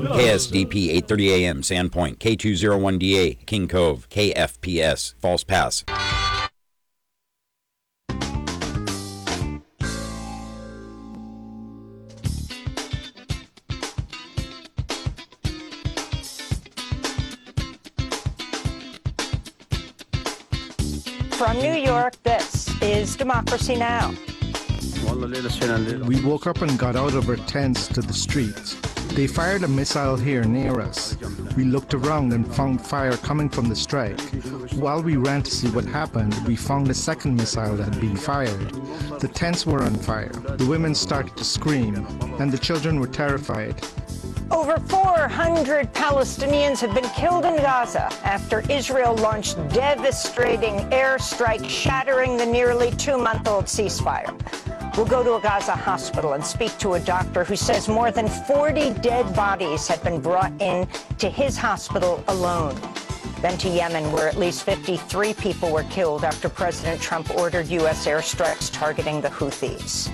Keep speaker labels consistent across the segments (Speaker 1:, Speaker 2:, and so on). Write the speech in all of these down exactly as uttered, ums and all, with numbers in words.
Speaker 1: K S D P eight thirty A M, Sandpoint, K two oh one D A, King Cove, K F P S, False Pass.
Speaker 2: From New York, this is Democracy Now!
Speaker 3: We woke up and got out of our tents to the streets. They fired a missile here near us. We looked around and found fire coming from the strike. While we ran to see what happened, we found a second missile that had been fired. The tents were on fire. The women started to scream, and the children were terrified.
Speaker 2: Over four hundred Palestinians have been killed in Gaza after Israel launched devastating airstrikes, shattering the nearly two-month-old ceasefire. We'll go to a Gaza hospital and speak to a doctor who says more than forty dead bodies have been brought in to his hospital alone. Then to Yemen, where at least fifty-three people were killed after President Trump ordered U S airstrikes targeting the Houthis.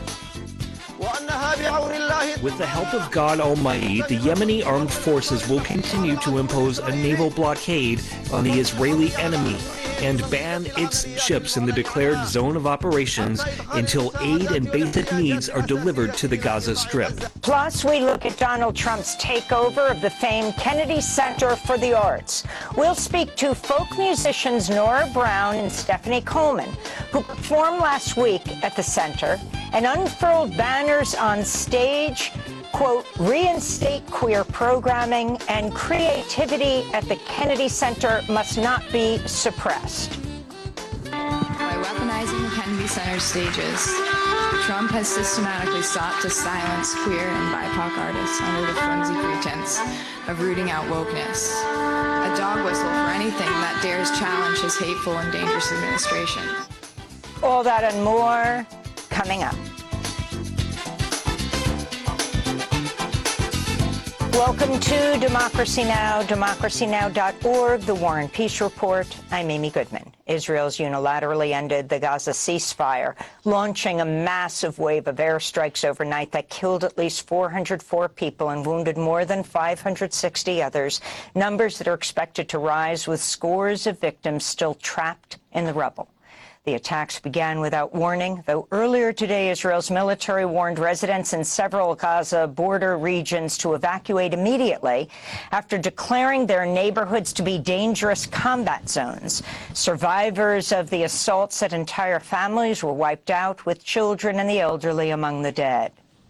Speaker 4: With the help of God Almighty, the Yemeni armed forces will continue to impose a naval blockade on the Israeli enemy and ban its ships in the declared zone of operations until aid and basic needs are delivered to the Gaza Strip.
Speaker 2: Plus, we look at Donald Trump's takeover of the famed Kennedy Center for the Arts. We'll speak to folk musicians Nora Brown and Stephanie Coleman, who performed last week at the center and unfurled banners on stage, quote, reinstate queer programming and creativity at the Kennedy Center must not be suppressed.
Speaker 5: By weaponizing the Kennedy Center stages, Trump has systematically sought to silence queer and B I P O C artists under the flimsy pretense of rooting out wokeness, a dog whistle for anything that dares challenge his hateful and dangerous administration.
Speaker 2: All that and more coming up. Welcome to Democracy Now!, democracy now dot org, the War and Peace Report. I'm Amy Goodman. Israel's unilaterally ended the Gaza ceasefire, launching a massive wave of airstrikes overnight that killed at least four hundred four people and wounded more than five hundred sixty others, numbers that are expected to rise with scores of victims still trapped in the rubble. The attacks began without warning, though earlier today Israel's military warned residents in several Gaza border regions to evacuate immediately after declaring their neighborhoods to be dangerous combat zones. Survivors of the assault said entire families were wiped out, with children and the elderly among the dead.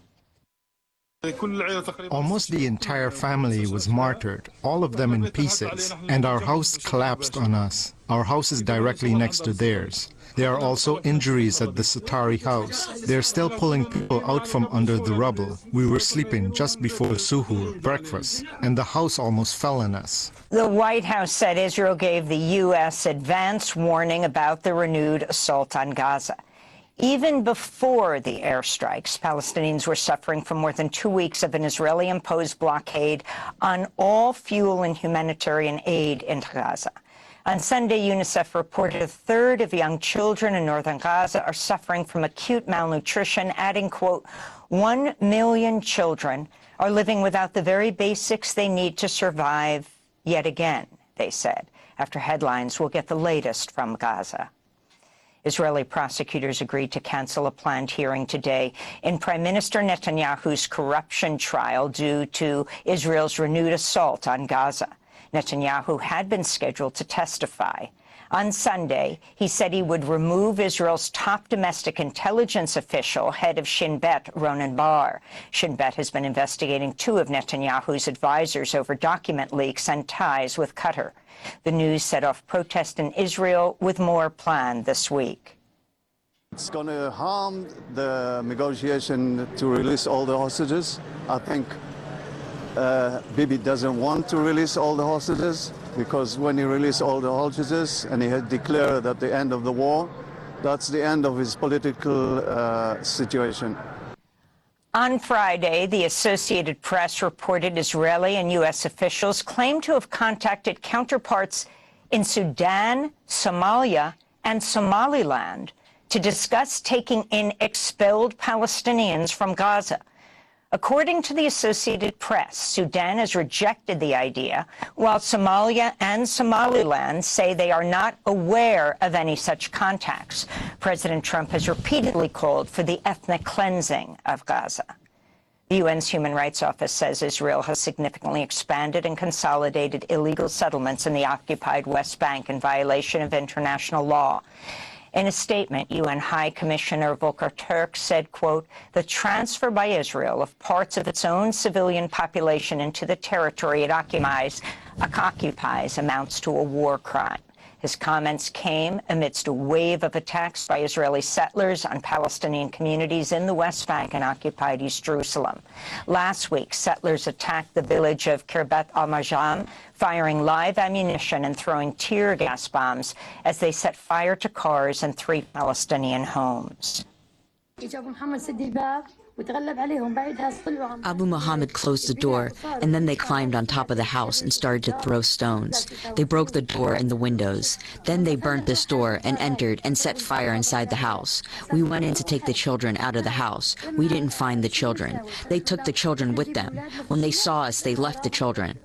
Speaker 3: Almost the entire family was martyred, all of them in pieces, and our house collapsed on us. Our house is directly next to theirs. There are also injuries at the Satari house. They're still pulling people out from under the rubble. We were sleeping just before suhoor, breakfast, and the house almost fell on us.
Speaker 2: The White House said Israel gave the U S advance warning about the renewed assault on Gaza. Even before the airstrikes, Palestinians were suffering from more than two weeks of an Israeli-imposed blockade on all fuel and humanitarian aid into Gaza. On Sunday, UNICEF reported a third of young children in northern Gaza are suffering from acute malnutrition, adding, quote, one million children are living without the very basics they need to survive yet again, they said. After headlines, we'll get the latest from Gaza. Israeli prosecutors agreed to cancel a planned hearing today in Prime Minister Netanyahu's corruption trial due to Israel's renewed assault on Gaza. Netanyahu had been scheduled to testify. On Sunday, he said he would remove Israel's top domestic intelligence official, head of Shin Bet, Ronan Bar. Shin Bet has been investigating two of Netanyahu's advisors over document leaks and ties with Qatar. The news set off protests in Israel, with more planned this week.
Speaker 6: It's going to harm the negotiation to release all the hostages. I think uh, Bibi doesn't want to release all the hostages, because when he released all the hostages and he had declared that the end of the war, that's the end of his political uh, situation.
Speaker 2: On Friday, the Associated Press reported Israeli and U S officials claimed to have contacted counterparts in Sudan, Somalia, and Somaliland to discuss taking in expelled Palestinians from Gaza. According to the Associated Press, Sudan has rejected the idea, while Somalia and Somaliland say they are not aware of any such contacts. President Trump has repeatedly called for the ethnic cleansing of Gaza. The U N's Human Rights Office says Israel has significantly expanded and consolidated illegal settlements in the occupied West Bank in violation of international law. In a statement, U N High Commissioner Volker Turk said, quote, the transfer by Israel of parts of its own civilian population into the territory it occupies, occupies amounts to a war crime. His comments came amidst a wave of attacks by Israeli settlers on Palestinian communities in the West Bank and occupied East Jerusalem. Last week, settlers attacked the village of Kirbet al-Majam, firing live ammunition and throwing tear gas bombs as they set fire to cars and three Palestinian homes.
Speaker 7: Abu Muhammad closed the door, and then they climbed on top of the house and started to throw stones. They broke the door and the windows. Then they burnt this door and entered and set fire inside the house. We went in to take the children out of the house. We didn't find the children. They took the children with them. When they saw us, they left the children.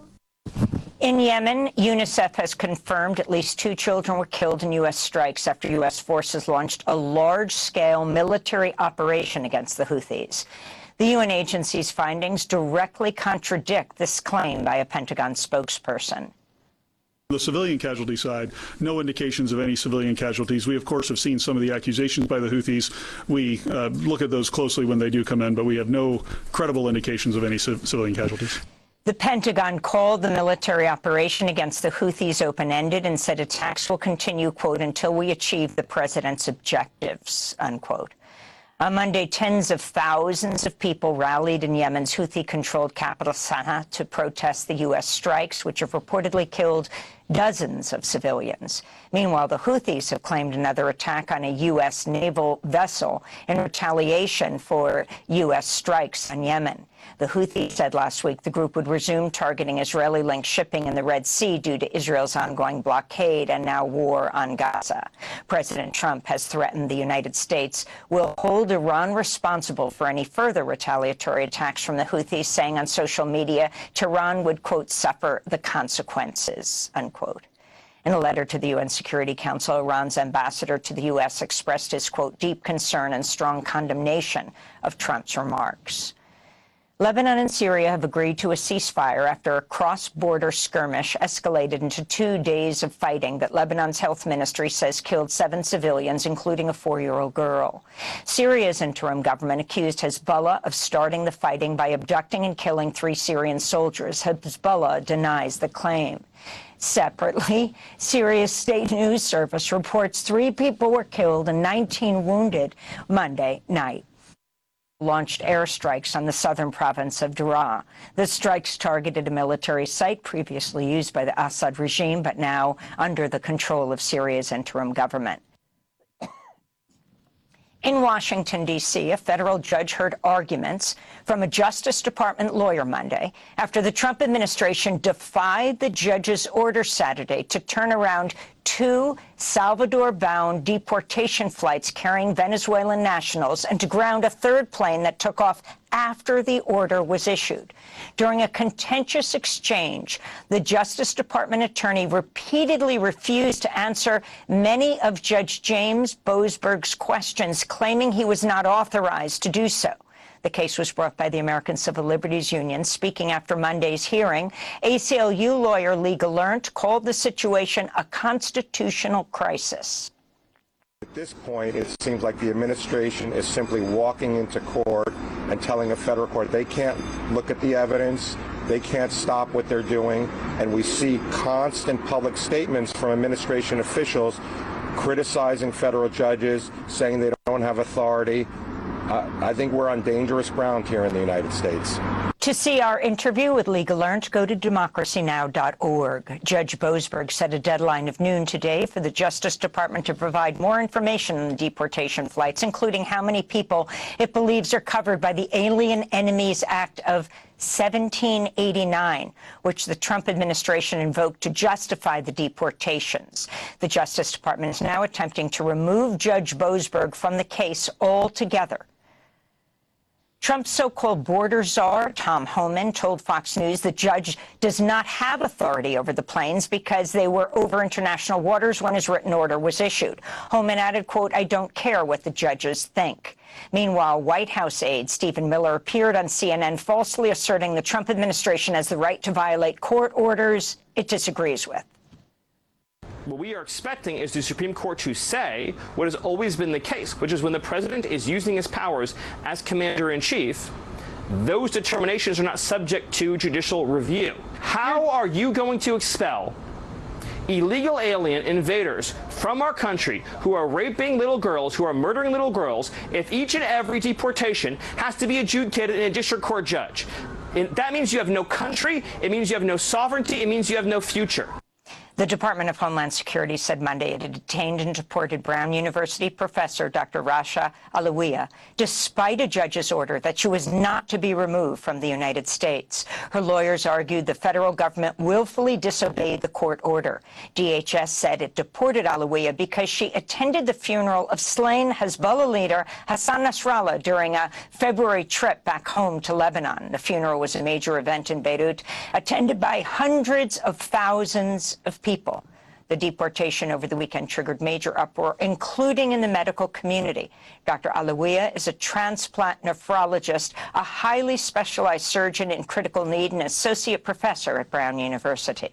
Speaker 2: In Yemen, UNICEF has confirmed at least two children were killed in U S strikes after U S forces launched a large-scale military operation against the Houthis. The U N agency's findings directly contradict this claim by a Pentagon spokesperson.
Speaker 8: The civilian casualty side, no indications of any civilian casualties. We, of course, have seen some of the accusations by the Houthis. We uh, look at those closely when they do come in, but we have no credible indications of any civ- civilian casualties.
Speaker 2: The Pentagon called the military operation against the Houthis open-ended and said attacks will continue, quote, until we achieve the president's objectives, unquote. On Monday, tens of thousands of people rallied in Yemen's Houthi-controlled capital Sana'a to protest the U S strikes, which have reportedly killed dozens of civilians. Meanwhile, the Houthis have claimed another attack on a U S naval vessel in retaliation for U S strikes on Yemen. The Houthis said last week the group would resume targeting Israeli-linked shipping in the Red Sea due to Israel's ongoing blockade and now war on Gaza. President Trump has threatened the United States will hold Iran responsible for any further retaliatory attacks from the Houthis, saying on social media Tehran would, quote, suffer the consequences, unquote. In a letter to the U N Security Council, Iran's ambassador to the U S expressed his, quote, deep concern and strong condemnation of Trump's remarks. Lebanon and Syria have agreed to a ceasefire after a cross-border skirmish escalated into two days of fighting that Lebanon's health ministry says killed seven civilians, including a four-year-old girl. Syria's interim government accused Hezbollah of starting the fighting by abducting and killing three Syrian soldiers. Hezbollah denies the claim. Separately, Syria's state news service reports three people were killed and nineteen wounded Monday night. Launched airstrikes on the southern province of Daraa. The strikes targeted a military site previously used by the Assad regime, but now under the control of Syria's interim government. In Washington, D C, a federal judge heard arguments from a Justice Department lawyer Monday after the Trump administration defied the judge's order Saturday to turn around two Salvador-bound deportation flights carrying Venezuelan nationals and to ground a third plane that took off after the order was issued. During a contentious exchange, the Justice Department attorney repeatedly refused to answer many of Judge James Boasberg's questions, claiming he was not authorized to do so. The case was brought by the American Civil Liberties Union. Speaking after Monday's hearing, A C L U lawyer Lee Gallant called the situation a constitutional crisis.
Speaker 9: At this point, it seems like the administration is simply walking into court and telling a federal court they can't look at the evidence, they can't stop what they're doing, and we see constant public statements from administration officials criticizing federal judges, saying they don't have authority. Uh, I think we're on dangerous ground here in the United States.
Speaker 2: To see our interview with Lee Gallant, go to democracy now dot org. Judge Boasberg set a deadline of noon today for the Justice Department to provide more information on the deportation flights, including how many people it believes are covered by the Alien Enemies Act of seventeen eighty-nine, which the Trump administration invoked to justify the deportations. The Justice Department is now attempting to remove Judge Boasberg from the case altogether. Trump's so-called border czar, Tom Homan, told Fox News the judge does not have authority over the planes because they were over international waters when his written order was issued. Homan added, quote, "I don't care what the judges think." Meanwhile, White House aide Stephen Miller appeared on C N N falsely asserting the Trump administration has the right to violate court orders it disagrees with.
Speaker 10: What we are expecting is the Supreme Court to say what has always been the case, which is when the president is using his powers as commander-in-chief, those determinations are not subject to judicial review. How are you going to expel illegal alien invaders from our country who are raping little girls, who are murdering little girls, if each and every deportation has to be adjudicated in a district court judge? And that means you have no country, it means you have no sovereignty, it means you have no future.
Speaker 2: The Department of Homeland Security said Monday it had detained and deported Brown University professor Doctor Rasha Alawiya, despite a judge's order that she was not to be removed from the United States. Her lawyers argued the federal government willfully disobeyed the court order. D H S said it deported Alawiya because she attended the funeral of slain Hezbollah leader Hassan Nasrallah during a February trip back home to Lebanon. The funeral was a major event in Beirut, attended by hundreds of thousands of people. People. The deportation over the weekend triggered major uproar, including in the medical community. Doctor Alawiya is a transplant nephrologist, a highly specialized surgeon in critical need, and associate professor at Brown University.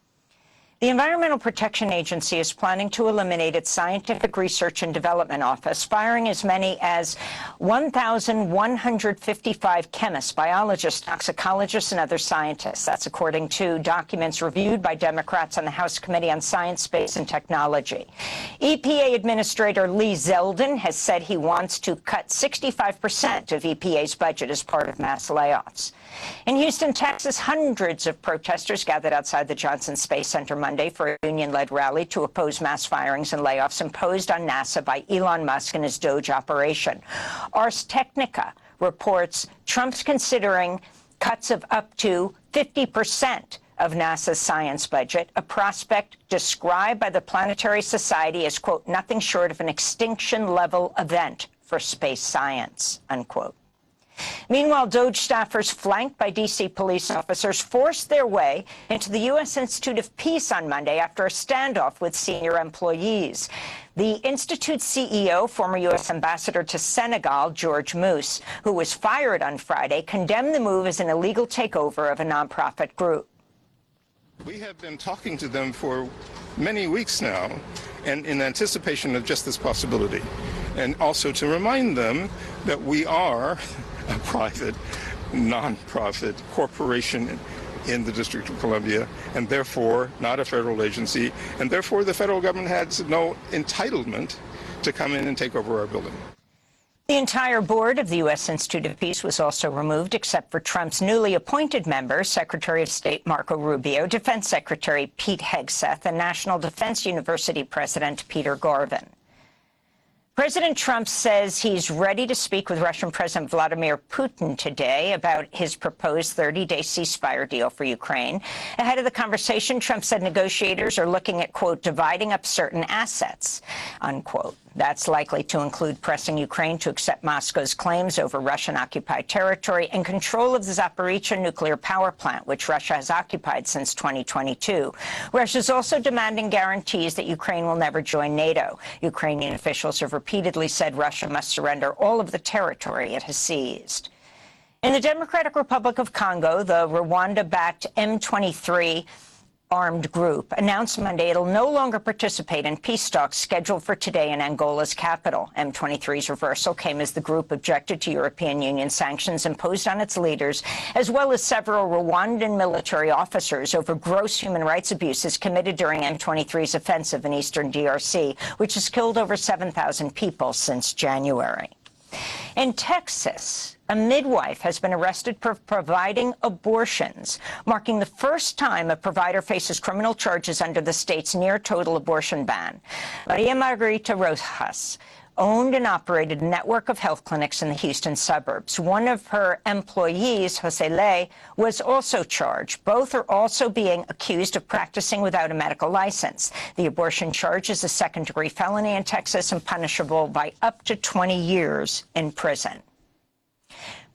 Speaker 2: The Environmental Protection Agency is planning to eliminate its Scientific Research and Development Office, firing as many as one thousand one hundred fifty-five chemists, biologists, toxicologists, and other scientists. That's according to documents reviewed by Democrats on the House Committee on Science, Space, and Technology. E P A Administrator Lee Zeldin has said he wants to cut sixty-five percent of E P A's budget as part of mass layoffs. In Houston, Texas, hundreds of protesters gathered outside the Johnson Space Center Monday for a union-led rally to oppose mass firings and layoffs imposed on NASA by Elon Musk and his Doge operation. Ars Technica reports Trump's considering cuts of up to fifty percent of NASA's science budget, a prospect described by the Planetary Society as, quote, nothing short of an extinction-level event for space science, unquote. Meanwhile, Doge staffers flanked by D C police officers forced their way into the U S Institute of Peace on Monday after a standoff with senior employees. The Institute's C E O, former U S Ambassador to Senegal, George Moose, who was fired on Friday, condemned the move as an illegal takeover of a nonprofit group.
Speaker 11: We have been talking to them for many weeks now, and in anticipation of just this possibility, and also to remind them that we are a private, non-profit corporation in the District of Columbia, and therefore not a federal agency, and therefore the federal government has no entitlement to come in and take over our building.
Speaker 2: The entire board of the U S Institute of Peace was also removed, except for Trump's newly appointed members, Secretary of State Marco Rubio, Defense Secretary Pete Hegseth, and National Defense University President Peter Garvin. President Trump says he's ready to speak with Russian President Vladimir Putin today about his proposed thirty-day ceasefire deal for Ukraine. Ahead of the conversation, Trump said negotiators are looking at, quote, dividing up certain assets, unquote. That's likely to include pressing Ukraine to accept Moscow's claims over Russian-occupied territory and control of the Zaporizhzhia nuclear power plant, which Russia has occupied since twenty twenty-two. Russia is also demanding guarantees that Ukraine will never join NATO. Ukrainian officials have repeatedly said Russia must surrender all of the territory it has seized. In the Democratic Republic of Congo, the Rwanda-backed M twenty-three armed group announced Monday it'll no longer participate in peace talks scheduled for today in Angola's capital. M twenty-three's reversal came as the group objected to European Union sanctions imposed on its leaders, as well as several Rwandan military officers over gross human rights abuses committed during M twenty-three's offensive in eastern D R C, which has killed over seven thousand people since January. In Texas, a midwife has been arrested for providing abortions, marking the first time a provider faces criminal charges under the state's near-total abortion ban. Maria Margarita Rojas owned and operated a network of health clinics in the Houston suburbs. One of her employees, Jose Ley, was also charged. Both are also being accused of practicing without a medical license. The abortion charge is a second-degree felony in Texas and punishable by up to twenty years in prison.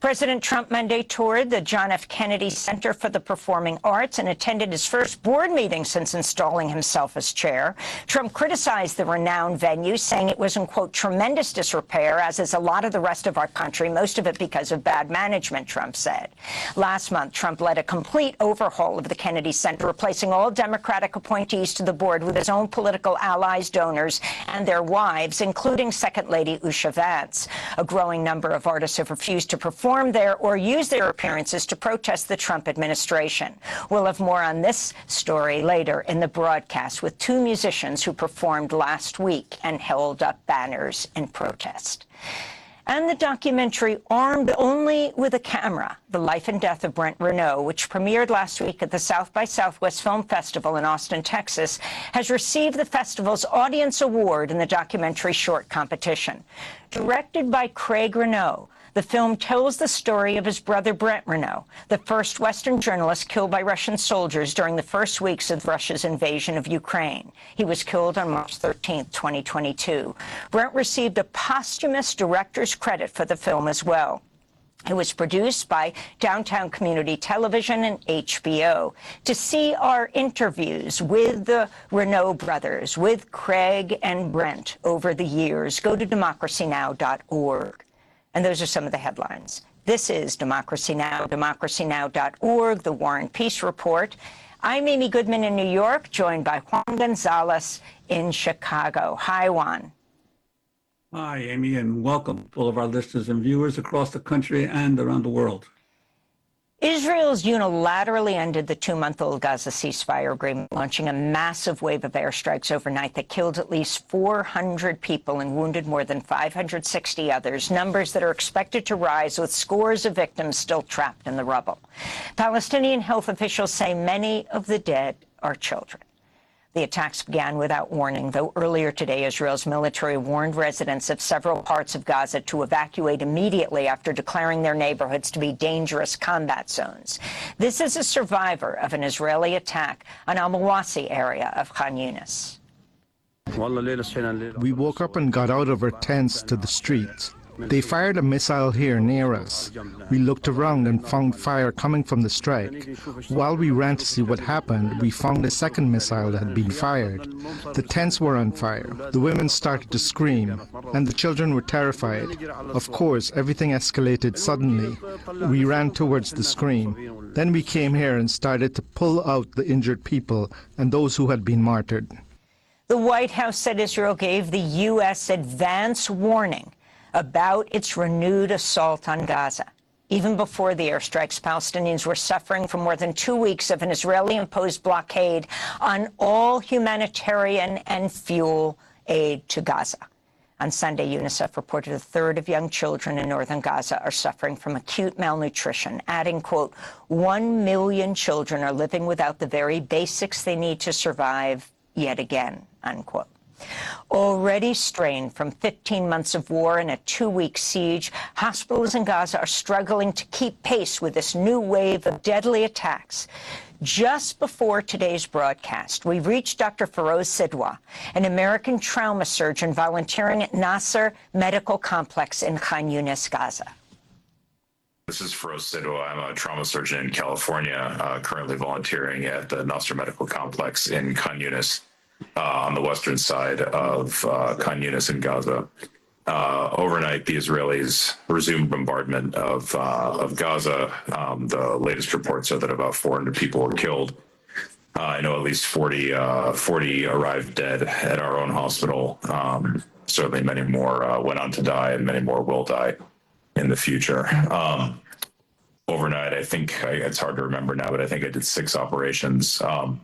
Speaker 2: President Trump Monday toured the John F. Kennedy Center for the Performing Arts and attended his first board meeting since installing himself as chair. Trump criticized the renowned venue, saying it was in, quote, tremendous disrepair, as is a lot of the rest of our country, most of it because of bad management, Trump said. Last month, Trump led a complete overhaul of the Kennedy Center, replacing all Democratic appointees to the board with his own political allies, donors, and their wives, including Second Lady Usha Vance. A growing number of artists have refused to perform there or use their appearances to protest the Trump administration. We'll have more on this story later in the broadcast with two musicians who performed last week and held up banners in protest. And the documentary Armed Only with a Camera, The Life and Death of Brent Renaud, which premiered last week at the South by Southwest Film Festival in Austin, Texas, has received the festival's Audience Award in the documentary short competition. Directed by Craig Renaud, the film tells the story of his brother Brent Renaud, the first Western journalist killed by Russian soldiers during the first weeks of Russia's invasion of Ukraine. He was killed on March thirteenth, twenty twenty-two. Brent received a posthumous director's credit for the film as well. It was produced by Downtown Community Television and H B O. To see our interviews with the Renaud brothers, with Craig and Brent over the years, go to democracy now dot org. And those are some of the headlines. This is Democracy Now!, democracy now dot org, the War and Peace Report. I'm Amy Goodman in New York, joined by Juan Gonzalez in Chicago. Hi, Juan.
Speaker 12: Hi, Amy, and welcome to all of our listeners and viewers across the country and around the world.
Speaker 2: Israel's unilaterally ended the two-month-old Gaza ceasefire agreement, launching a massive wave of airstrikes overnight that killed at least four hundred people and wounded more than five hundred sixty others, numbers that are expected to rise with scores of victims still trapped in the rubble. Palestinian health officials say many of the dead are children. The attacks began without warning, though earlier today Israel's military warned residents of several parts of Gaza to evacuate immediately after declaring their neighborhoods to be dangerous combat zones. This is a survivor of an Israeli attack on Al-Mawasi area of Khan Yunis.
Speaker 3: We woke up and got out of our tents to the streets. They fired a missile here near us. We looked around and found fire coming from the strike. While we ran to see what happened, we found a second missile that had been fired. The tents were on fire. The women started to scream, and the children were terrified. Of course, everything escalated suddenly. We ran towards the scream. Then we came here and started to pull out the injured people and those who had been martyred.
Speaker 2: The White House said Israel gave the U S advance warning about its renewed assault on Gaza. Even before the airstrikes, Palestinians were suffering from more than two weeks of an Israeli-imposed blockade on all humanitarian and fuel aid to Gaza. On Sunday, UNICEF reported a third of young children in northern Gaza are suffering from acute malnutrition, adding, quote, one million children are living without the very basics they need to survive yet again, unquote. Already strained from fifteen months of war and a two-week siege, hospitals in Gaza are struggling to keep pace with this new wave of deadly attacks. Just before today's broadcast, we reached Doctor Feroz Sidwa, an American trauma surgeon volunteering at Nasser Medical Complex in Khan Yunis, Gaza.
Speaker 13: This is Feroz Sidwa. I'm a trauma surgeon in California, uh, currently volunteering at the Nasser Medical Complex in Khan Yunis. Uh, on the western side of uh, Khan Yunis in Gaza. Uh, overnight, the Israelis resumed bombardment of uh, of Gaza. Um, the latest reports are that about four hundred people were killed. Uh, I know at least forty, uh, forty arrived dead at our own hospital. Um, certainly many more uh, went on to die, and many more will die in the future. Um, overnight, I think, I, it's hard to remember now, but I think I did six operations. Um,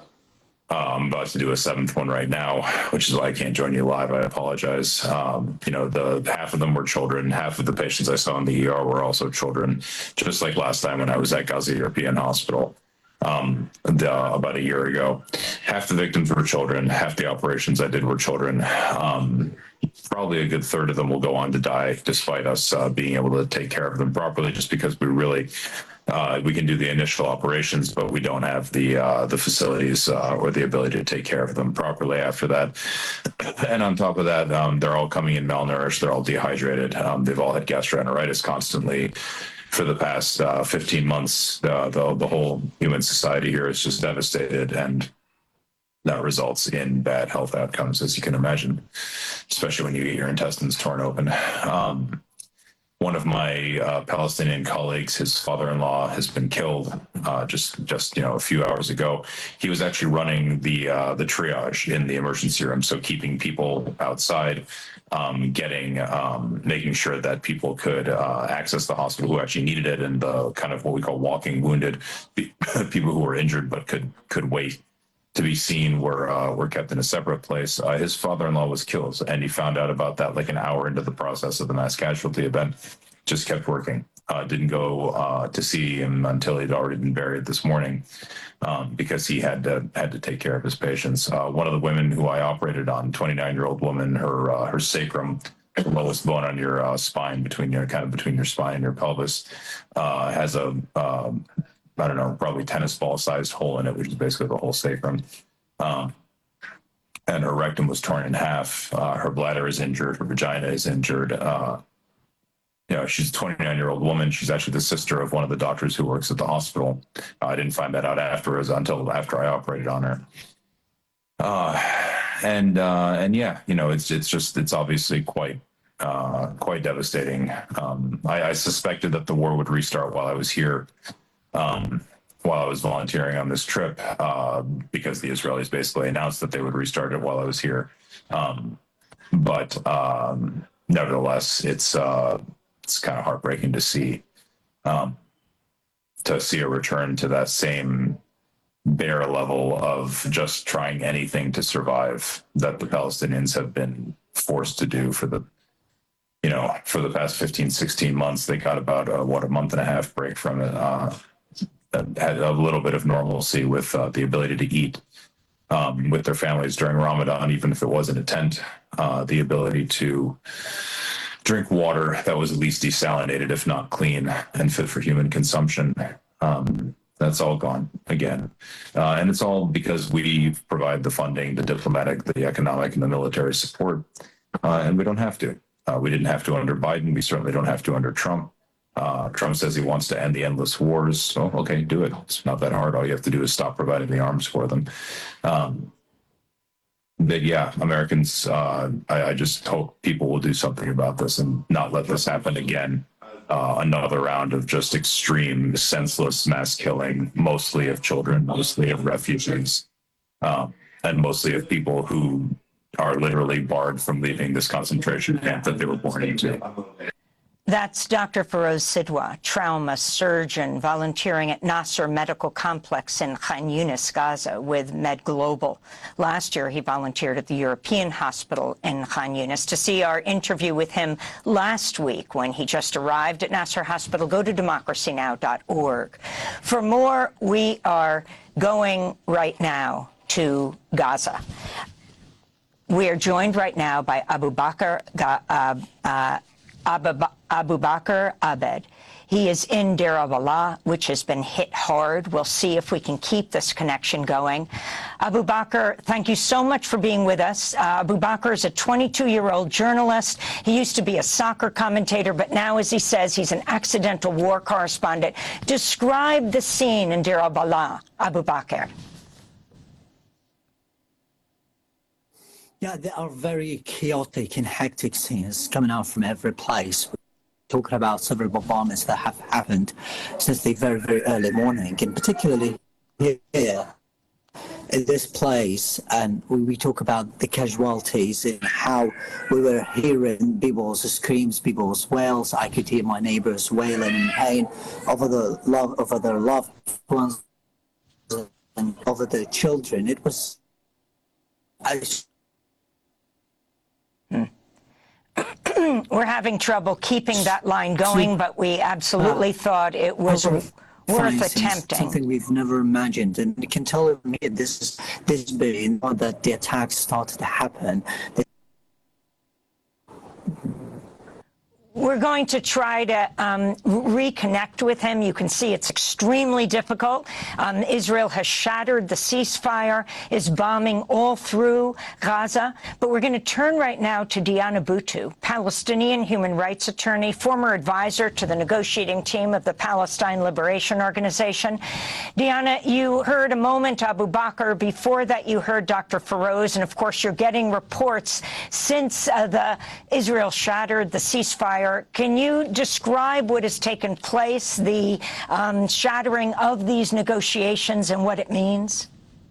Speaker 13: Uh, I'm about to do a seventh one right now, which is why I can't join you live. I apologize. Um, you know, the half of them were children. Half of the patients I saw in the E R were also children, just like last time when I was at Gaza European Hospital um, the, about a year ago. Half the victims were children. Half the operations I did were children. Um, probably a good third of them will go on to die, despite us uh, being able to take care of them properly, just because we really Uh, we can do the initial operations, but we don't have the uh, the facilities uh, or the ability to take care of them properly after that. And on top of that, um, they're all coming in malnourished. They're all dehydrated. Um, they've all had gastroenteritis constantly for the past uh, fifteen months. Uh, the, the whole human society here is just devastated, and that results in bad health outcomes, as you can imagine, especially when you get your intestines torn open. Um, One of my uh, Palestinian colleagues, his father-in-law, has been killed uh, just, just you know, a few hours ago. He was actually running the uh, the triage in the emergency room, so keeping people outside, um, getting, um, making sure that people could uh, access the hospital who actually needed it, and the kind of what we call walking wounded, people who were injured but could could wait to be seen were uh, were kept in a separate place. Uh, his father-in-law was killed, and he found out about that like an hour into the process of the mass casualty event. Just kept working. Uh, didn't go uh, to see him until he'd already been buried this morning, um, because he had to had to take care of his patients. Uh, one of the women who I operated on, twenty-nine-year-old woman, her uh, her sacrum, the lowest bone on your uh, spine, between your kind of between your spine and your pelvis, uh, has a um, I don't know, probably tennis ball sized hole in it, which is basically the whole sacrum. Um, and her rectum was torn in half. Uh, her bladder is injured. Her vagina is injured. Uh, you know, she's a twenty-nine year old woman. She's actually the sister of one of the doctors who works at the hospital. Uh, I didn't find that out afterwards until after I operated on her. Uh, and, uh, and yeah, you know, it's, it's just, it's obviously quite, uh, quite devastating. Um, I, I suspected that the war would restart while I was here. Um, while I was volunteering on this trip, uh, because the Israelis basically announced that they would restart it while I was here. Um, but um, nevertheless, it's uh, it's kind of heartbreaking to see um, to see a return to that same bare level of just trying anything to survive that the Palestinians have been forced to do for the you know for the past fifteen, sixteen months. They got about a, what a month and a half break from it. Uh, had a little bit of normalcy with uh, the ability to eat um, with their families during Ramadan, even if it wasn't a tent, uh, the ability to drink water that was at least desalinated, if not clean and fit for human consumption. Um, that's all gone again. Uh, and it's all because we provide the funding, the diplomatic, the economic, and the military support. Uh, and we don't have to. Uh, we didn't have to under Biden. We certainly don't have to under Trump. Uh, Trump says he wants to end the endless wars. So, okay, do it. It's not that hard. All you have to do is stop providing the arms for them. Um, but yeah, Americans, uh, I, I just hope people will do something about this and not let this happen again. Uh, another round of just extreme, senseless mass killing, mostly of children, mostly of refugees, um, and mostly of people who are literally barred from leaving this concentration camp that they were born into.
Speaker 2: That's Doctor Feroz Sidwa, trauma surgeon volunteering at Nasser Medical Complex in Khan Yunis, Gaza, with Med Global. Last year, he volunteered at the European Hospital in Khan Yunis. To see our interview with him last week when he just arrived at Nasser Hospital, go to democracy now dot org. For more, we are going right now to Gaza. We are joined right now by Abu Bakr uh, uh, Abu, Abu Bakr Abed. He is in Deir al-Balah, which has been hit hard. We'll see if we can keep this connection going. Abu Bakr, thank you so much for being with us. Uh, Abu Bakr is a twenty-two-year-old journalist. He used to be a soccer commentator, but now, as he says, he's an accidental war correspondent. Describe the scene in Deir al-Balah, Abu Bakr.
Speaker 14: Yeah, there are very chaotic and hectic scenes coming out from every place. We're talking about several bombings that have happened since the very, very early morning, and particularly here in this place. And we, we talk about the casualties and how we were hearing people's screams, people's wails. I could hear my neighbors wailing in pain over the love, over their loved ones and over their children. It was. I,
Speaker 2: We're having trouble keeping that line going, but we absolutely uh, thought it was worth attempting.
Speaker 14: Something we've never imagined, and you can tell me this is this big that the attacks started to happen.
Speaker 2: We're going to try to um, reconnect with him. You can see it's extremely difficult. Um, Israel has shattered the ceasefire, is bombing all through Gaza. But we're going to turn right now to Diana Buttu, Palestinian human rights attorney, former advisor to the negotiating team of the Palestine Liberation Organization. Diana, you heard a moment Abu Bakr. Before that, you heard Doctor Feroz. And, of course, you're getting reports since uh, the Israel shattered the ceasefire. Can you describe what has taken place, the um, shattering of these negotiations and what it means?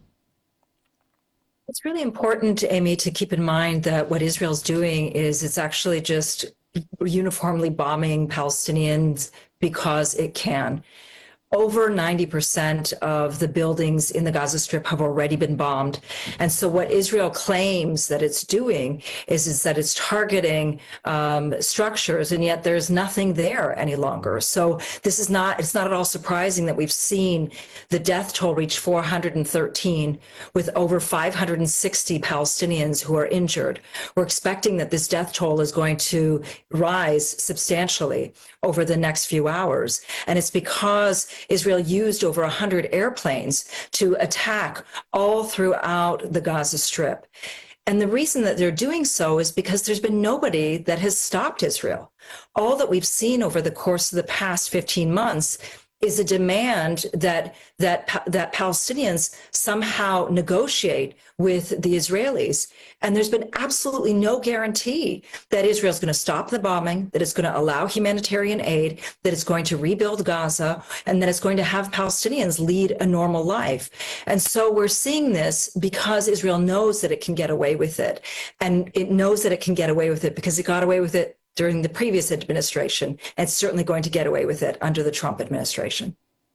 Speaker 15: It's really important, Amy, to keep in mind that what Israel's doing is it's actually just uniformly bombing Palestinians because it can. Over ninety percent of the buildings in the Gaza Strip have already been bombed. And so what Israel claims that it's doing is, is that it's targeting um, structures, and yet there's nothing there any longer. So this is not, it's not at all surprising that we've seen the death toll reach four hundred thirteen with over five hundred sixty Palestinians who are injured. We're expecting that this death toll is going to rise substantially over the next few hours. And it's because Israel used over one hundred airplanes to attack all throughout the Gaza Strip. And the reason that they're doing so is because there's been nobody that has stopped Israel. All that we've seen over the course of the past fifteen months is a demand that that that Palestinians somehow negotiate with the Israelis. And there's been absolutely no guarantee that Israel's going to stop the bombing, that it's going to allow humanitarian aid, that it's going to rebuild Gaza, and that it's going to have Palestinians lead a normal life. And so we're seeing this because Israel knows that it can get away with it. And it knows that it can get away with it because it got away with it during the previous administration, and it's certainly going to get away with it under the Trump administration.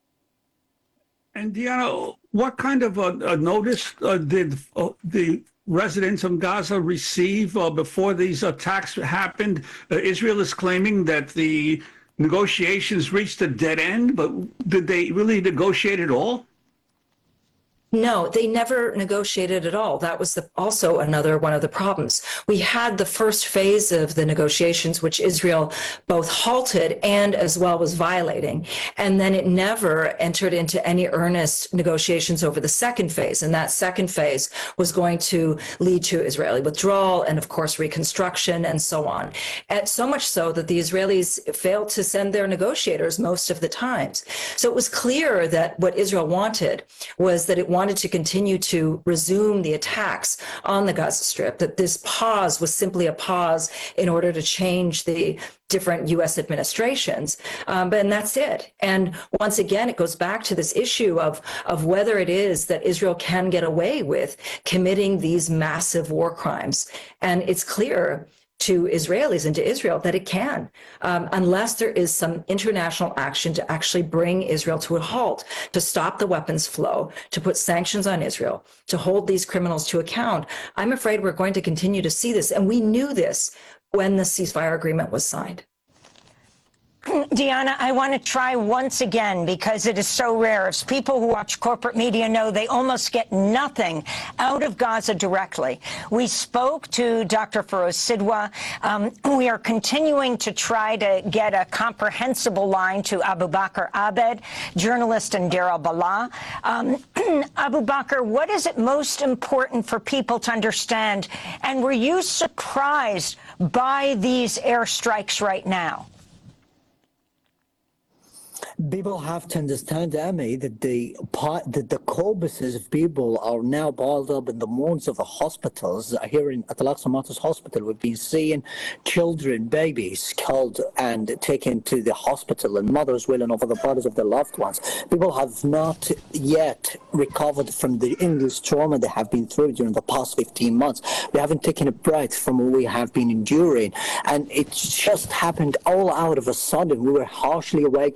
Speaker 12: And Diana, what kind of a, a notice uh, did uh, the residents of Gaza receive uh, before these attacks happened? Uh, Israel is claiming that the negotiations reached a dead end, but did they really negotiate at all?
Speaker 15: No, they never negotiated at all. That was the, also another one of the problems. We had the first phase of the negotiations, which Israel both halted and as well was violating. And then it never entered into any earnest negotiations over the second phase. And that second phase was going to lead to Israeli withdrawal and, of course, reconstruction and so on. And so much so that the Israelis failed to send their negotiators most of the times. So it was clear that what Israel wanted was that it wanted wanted to continue to resume the attacks on the Gaza Strip, that this pause was simply a pause in order to change the different U S administrations. Um, but and that's it. And once again, it goes back to this issue of, of whether it is that Israel can get away with committing these massive war crimes. And it's clear to Israelis and to Israel that it can, um, unless there is some international action to actually bring Israel to a halt, to stop the weapons flow, to put sanctions on Israel, to hold these criminals to account. I'm afraid we're going to continue to see this. And we knew this when the ceasefire agreement was signed.
Speaker 2: Diana, I want to try once again because it is so rare. As people who watch corporate media know, they almost get nothing out of Gaza directly. We spoke to Doctor Feroz Sidwa. Um, we are continuing to try to get a comprehensible line to Abu Bakr Abed, journalist in Deir al-Balah. Um, Abu Bakr, what is it most important for people to understand? And were you surprised by these airstrikes right now?
Speaker 14: People have to understand, Amy, that the that the corpses of people are now piled up in the morgues of the hospitals. Here in at Al-Aqsa Martyrs Hospital, we've been seeing children, babies, killed and taken to the hospital, and mothers wailing over the bodies of their loved ones. People have not yet recovered from the endless trauma they have been through during the past fifteen months. We haven't taken a breath from what we have been enduring, and it just happened all out of a sudden. We were harshly awakened. We couldn't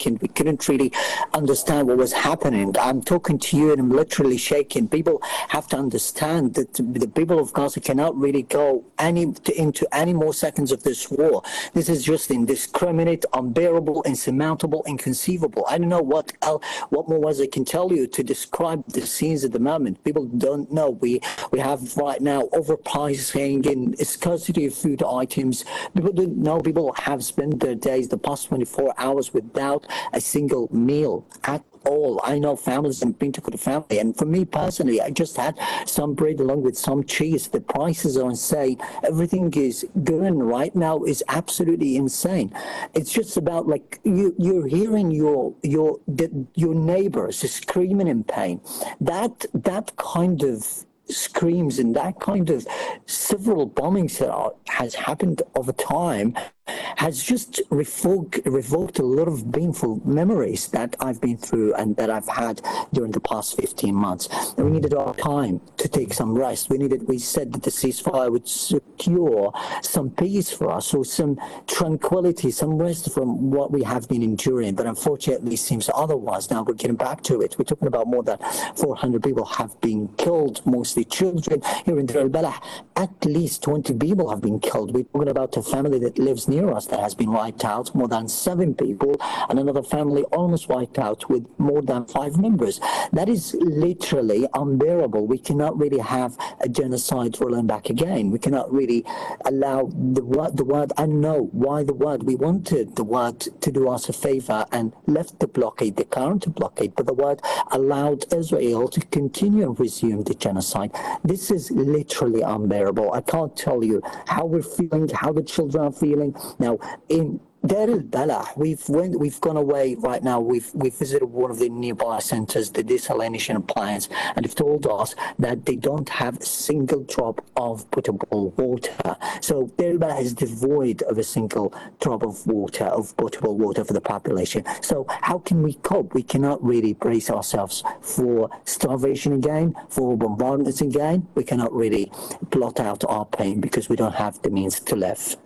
Speaker 14: couldn't really understand what was happening. I'm talking to you and I'm literally shaking. People have to understand that the people of Gaza cannot really go any to, into any more seconds of this war. This is just indiscriminate, unbearable, insurmountable, inconceivable. I don't know what else, what more words I can tell you to describe the scenes at the moment. People don't know. We we have right now overpricing and scarcity of food items. People don't know. People have spent their days, the past twenty-four hours, without a single meal at all. I know families and been to the family, and for me personally, I just had some bread along with some cheese. The prices are insane. Everything is going right now is absolutely insane. It's just about like you, you're hearing your your the, your neighbors screaming in pain. That that kind of screams and that kind of several bombings that are, has happened over time has just revoked, revoked a lot of painful memories that I've been through and that I've had during the past fifteen months. And we needed our time to take some rest. We needed, we said that the ceasefire would secure some peace for us, or some tranquility, some rest from what we have been enduring. But unfortunately, it seems otherwise. Now we're getting back to it. We're talking about more than four hundred people have been killed, mostly children. Here in Deir al-Balah, at least twenty people have been killed. We're talking about a family that lives near us that has been wiped out, more than seven people, and another family almost wiped out with more than five members. That is literally unbearable. We cannot really have a genocide rolling back again. We cannot really allow the word, the word, I know why the word, we wanted the word to do us a favor and left the blockade, the current blockade, but the word allowed Israel to continue and resume the genocide. This is literally unbearable. I can't tell you how we're feeling, how the children are feeling. Now, in Deir al-Balah, we've went, we've gone away right now. We've we've visited one of the nearby centers, the desalination plants, and they've told us that they don't have a single drop of potable water. So Deir al-Balah is devoid of a single drop of water, of potable water for the population. So how can we cope? We cannot really brace ourselves for starvation again, for bombardments again. We cannot really blot out our pain because we don't have the means to live.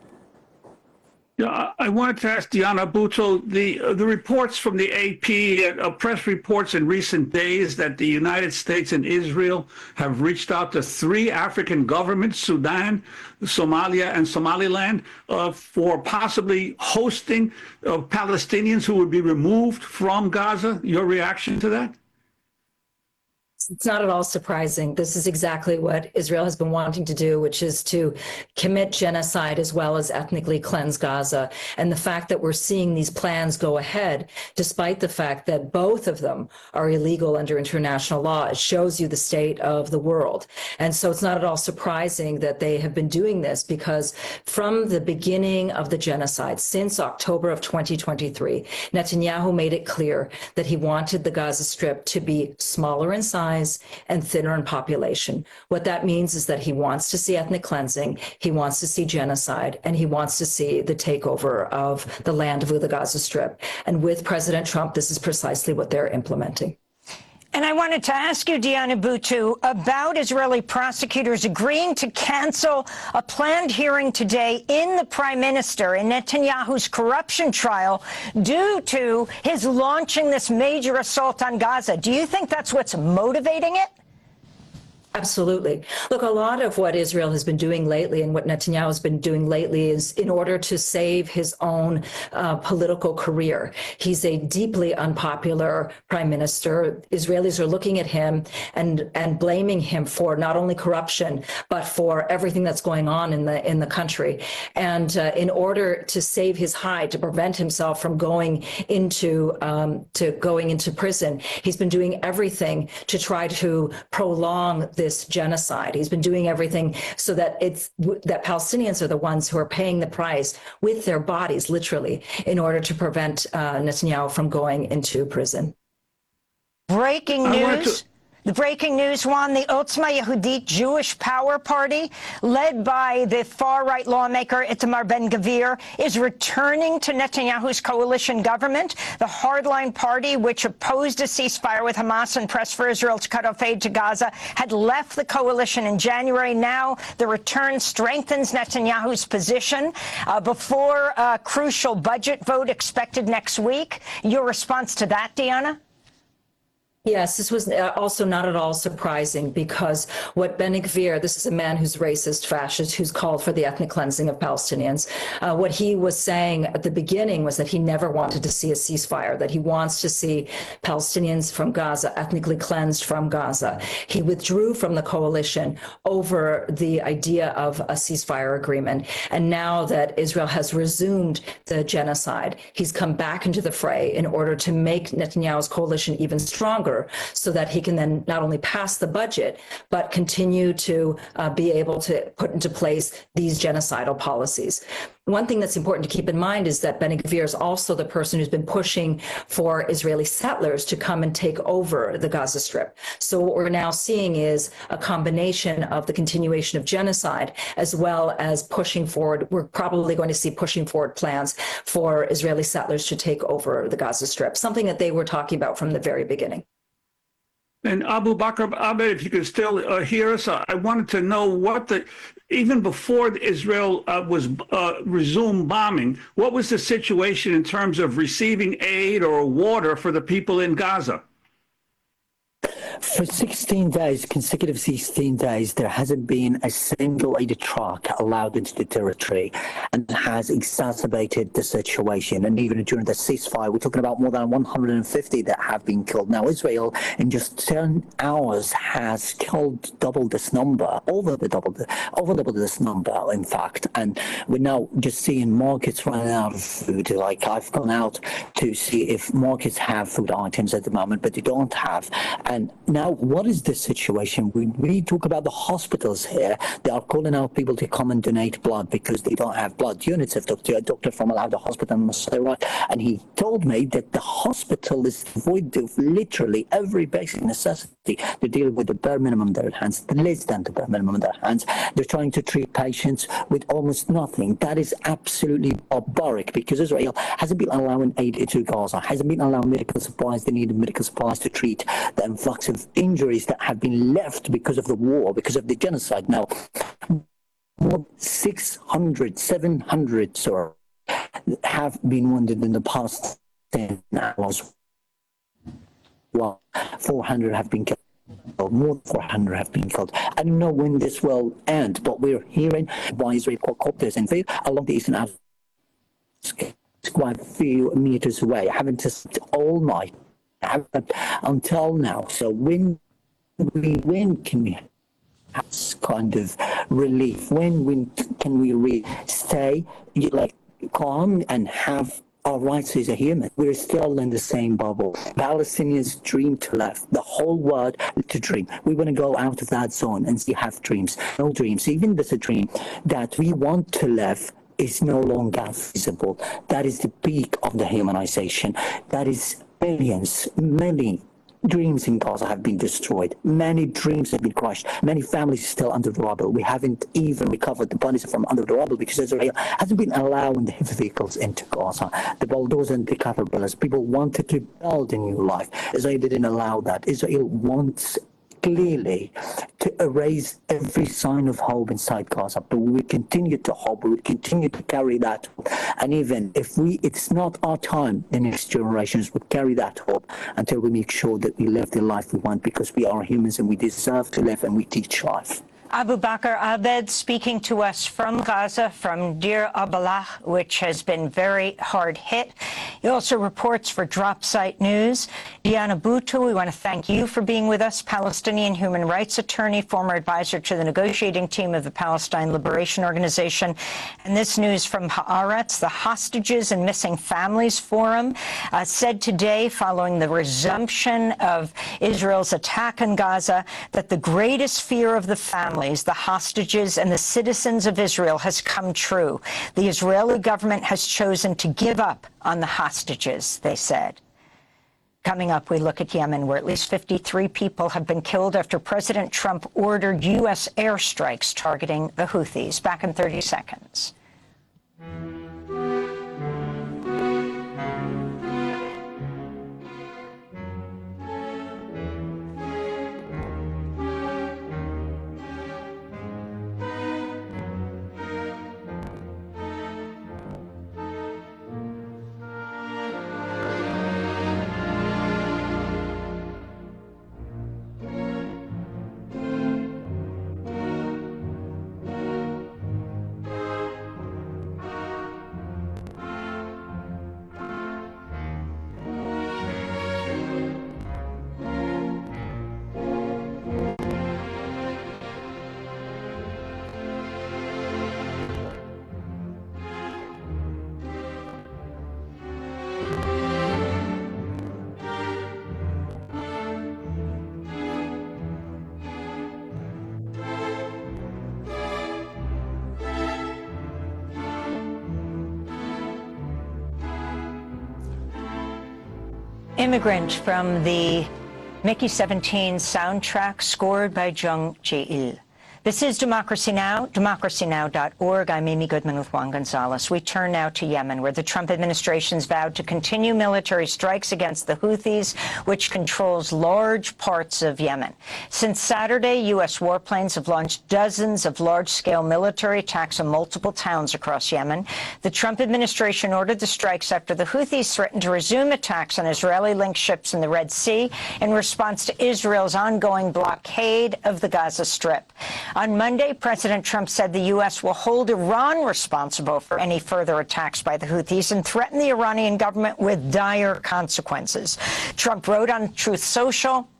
Speaker 12: Yeah, I wanted to ask Diana Butto, the uh, the reports from the A P, uh, press reports in recent days that the United States and Israel have reached out to three African governments, Sudan, Somalia, and Somaliland, uh, for possibly hosting uh, Palestinians who would be removed from Gaza. Your reaction to that?
Speaker 15: It's not at all surprising. This is exactly what Israel has been wanting to do, which is to commit genocide as well as ethnically cleanse Gaza. And the fact that we're seeing these plans go ahead, despite the fact that both of them are illegal under international law, it shows you the state of the world. And so it's not at all surprising that they have been doing this, because from the beginning of the genocide, since October of twenty twenty-three, Netanyahu made it clear that he wanted the Gaza Strip to be smaller in size and thinner in population. What that means is that he wants to see ethnic cleansing, he wants to see genocide, and he wants to see the takeover of the land of the Gaza Strip. And with President Trump, this is precisely what they're implementing.
Speaker 2: And I wanted to ask you, Diana Butto, about Israeli prosecutors agreeing to cancel a planned hearing today in the prime minister in Netanyahu's corruption trial due to his launching this major assault on Gaza. Do you think that's what's motivating it?
Speaker 15: Absolutely. Look, a lot of what Israel has been doing lately and what Netanyahu has been doing lately is in order to save his own uh, political career. He's a deeply unpopular prime minister. Israelis are looking at him and, and blaming him for not only corruption, but for everything that's going on in the in the country. And uh, in order to save his hide, to prevent himself from going into um, to going into prison, he's been doing everything to try to prolong this genocide. He's been doing everything so that it's that Palestinians are the ones who are paying the price with their bodies, literally, in order to prevent uh, Netanyahu from going into prison.
Speaker 2: Breaking news. The breaking news, Juan, the Otzma Yehudit Jewish Power Party, led by the far-right lawmaker Itamar Ben-Gvir, is returning to Netanyahu's coalition government. The hardline party, which opposed a ceasefire with Hamas and pressed for Israel to cut off aid to Gaza, had left the coalition in January. Now the return strengthens Netanyahu's position uh, before a crucial budget vote expected next week. Your response to that, Diana?
Speaker 15: Yes, this was also not at all surprising, because what Ben-Gvir, this is a man who's racist, fascist, who's called for the ethnic cleansing of Palestinians. Uh, what he was saying at the beginning was that he never wanted to see a ceasefire, that he wants to see Palestinians from Gaza ethnically cleansed from Gaza. He withdrew from the coalition over the idea of a ceasefire agreement. And now that Israel has resumed the genocide, he's come back into the fray in order to make Netanyahu's coalition even stronger, so that he can then not only pass the budget, but continue to uh, be able to put into place these genocidal policies. One thing that's important to keep in mind is that Ben-Gvir is also the person who's been pushing for Israeli settlers to come and take over the Gaza Strip. So what we're now seeing is a combination of the continuation of genocide, as well as pushing forward. We're probably going to see pushing forward plans for Israeli settlers to take over the Gaza Strip, something that they were talking about from the very beginning.
Speaker 12: And Abu Bakr Abed, if you could still uh, hear us, I wanted to know what the, even before Israel uh, was uh, resumed bombing, what was the situation in terms of receiving aid or water for the people in Gaza?
Speaker 14: For sixteen days, consecutive sixteen days, there hasn't been a single aid truck allowed into the territory, and has exacerbated the situation. And even during the ceasefire, we're talking about more than one hundred fifty that have been killed. Now, Israel, in just ten hours, has killed double this number, over the double, over double this number, in fact. And we're now just seeing markets running out of food. Like, I've gone out to see if markets have food items at the moment, but they don't have. And now, what is the situation? We, we talk about the hospitals here. They are calling out people to come and donate blood because they don't have blood. UNICEF doctor, a doctor from Al Hada Hospital in Masira, and he told me that the hospital is void of literally every basic necessity to deal with the bare minimum in their hands, less than the bare minimum in their hands. They're trying to treat patients with almost nothing. That is absolutely barbaric, because Israel hasn't been allowing aid to Gaza, hasn't been allowing medical supplies. They need medical supplies to treat the influx of injuries that have been left because of the war, because of the genocide. Now, six hundred, seven hundred sorry, have been wounded in the past ten hours. Well, four hundred have been killed. More than four hundred have been killed. I don't know when this will end, but we're hearing by Israeli quadcopters and along the eastern outskirts, quite a few meters away. I haven't just all night. Until now. So when we when can we have this kind of relief? When when can we really stay like calm and have our rights as a human? We're still in the same bubble. Palestinians dream to live. The whole world to dream. We want to go out of that zone and see have dreams. No dreams. Even there's a dream that we want to live is no longer feasible. That is the peak of the humanization. That is millions, many dreams in Gaza have been destroyed. Many dreams have been crushed. Many families are still under the rubble. We haven't even recovered the bodies from under the rubble because Israel hasn't been allowing the heavy vehicles into Gaza. The bulldozers and the caterpillars. People wanted to build a new life. Israel didn't allow that. Israel wants clearly to erase every sign of hope inside Gaza, but we will continue to hope, we will continue to carry that hope. And even if we, it's not our time, the next generations will carry that hope until we make sure that we live the life we want, because we are humans and we deserve to live and we teach life.
Speaker 2: Abu Bakr Abed speaking to us from Gaza, from Deir al-Balah, which has been very hard hit. He also reports for Dropsite News. Diana Boutou, we want to thank you for being with us, Palestinian human rights attorney, former advisor to the negotiating team of the Palestine Liberation Organization. And this news from Haaretz, the Hostages and Missing Families Forum, uh, said today, following the resumption of Israel's attack in Gaza, that the greatest fear of the family, the hostages and the citizens of Israel has come true. The Israeli government has chosen to give up on the hostages, they said. Coming up, we look at Yemen, where at least fifty-three people have been killed after President Trump ordered U S airstrikes targeting the Houthis. Back in thirty seconds. Immigrant from the Mickey seventeen soundtrack scored by Jung Ji-il. This is Democracy Now!, democracy now dot org. I'm Amy Goodman with Juan Gonzalez. We turn now to Yemen, where the Trump administration's vowed to continue military strikes against the Houthis, which controls large parts of Yemen. Since Saturday, U S warplanes have launched dozens of large-scale military attacks on multiple towns across Yemen. The Trump administration ordered the strikes after the Houthis threatened to resume attacks on Israeli-linked ships in the Red Sea in response to Israel's ongoing blockade of the Gaza Strip. On Monday, President Trump said the U S will hold Iran responsible for any further attacks by the Houthis and threaten the Iranian government with dire consequences. Trump wrote on Truth Social,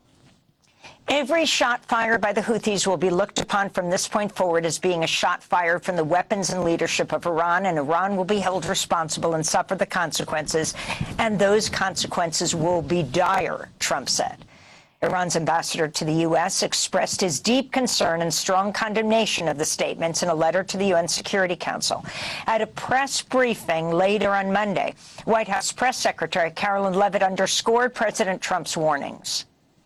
Speaker 2: "Every shot fired by the Houthis will be looked upon from this point forward as being a shot fired from the weapons and leadership of Iran, and Iran will be held responsible and suffer the consequences, and those consequences will be dire," Trump said. Iran's ambassador to the U S expressed his deep concern and strong condemnation of the statements in a letter to the U N Security Council. At a press briefing later on Monday, White House Press Secretary Carolyn Leavitt underscored President Trump's warnings.